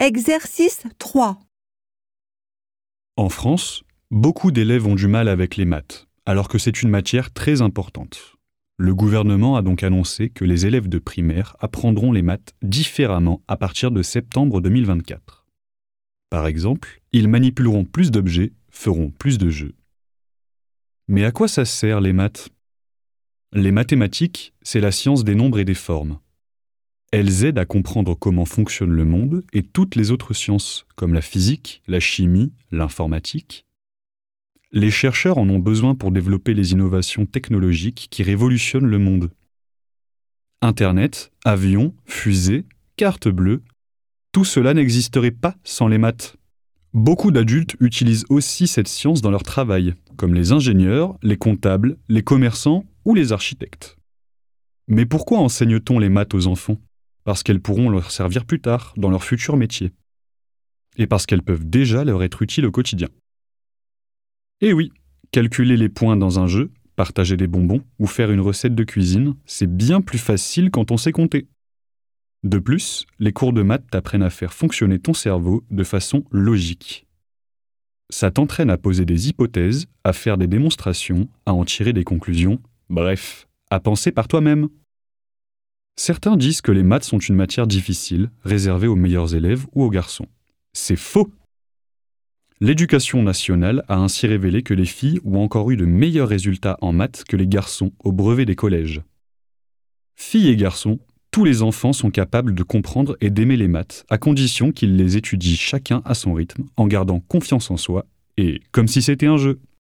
Exercice 3. En France, beaucoup d'élèves ont du mal avec les maths, alors que c'est une matière très importante. Le gouvernement a donc annoncé que les élèves de primaire apprendront les maths différemment à partir de septembre 2024. Par exemple, ils manipuleront plus d'objets, feront plus de jeux. Mais à quoi ça sert les maths ? Les mathématiques, c'est la science des nombres et des formes. Elles aident à comprendre comment fonctionne le monde et toutes les autres sciences, comme la physique, la chimie, l'informatique. Les chercheurs en ont besoin pour développer les innovations technologiques qui révolutionnent le monde. Internet, avions, fusées, carte bleue, tout cela n'existerait pas sans les maths. Beaucoup d'adultes utilisent aussi cette science dans leur travail, comme les ingénieurs, les comptables, les commerçants ou les architectes. Mais pourquoi enseigne-t-on les maths aux enfants ? Parce qu'elles pourront leur servir plus tard, dans leur futur métier. Et parce qu'elles peuvent déjà leur être utiles au quotidien. Et oui, calculer les points dans un jeu, partager des bonbons ou faire une recette de cuisine, c'est bien plus facile quand on sait compter. De plus, les cours de maths t'apprennent à faire fonctionner ton cerveau de façon logique. Ça t'entraîne à poser des hypothèses, à faire des démonstrations, à en tirer des conclusions, bref, à penser par toi-même. Certains disent que les maths sont une matière difficile, réservée aux meilleurs élèves ou aux garçons. C'est faux! L'éducation nationale a ainsi révélé que les filles ont encore eu de meilleurs résultats en maths que les garçons au brevet des collèges. Filles et garçons, tous les enfants sont capables de comprendre et d'aimer les maths, à condition qu'ils les étudient chacun à son rythme, en gardant confiance en soi, et comme si c'était un jeu.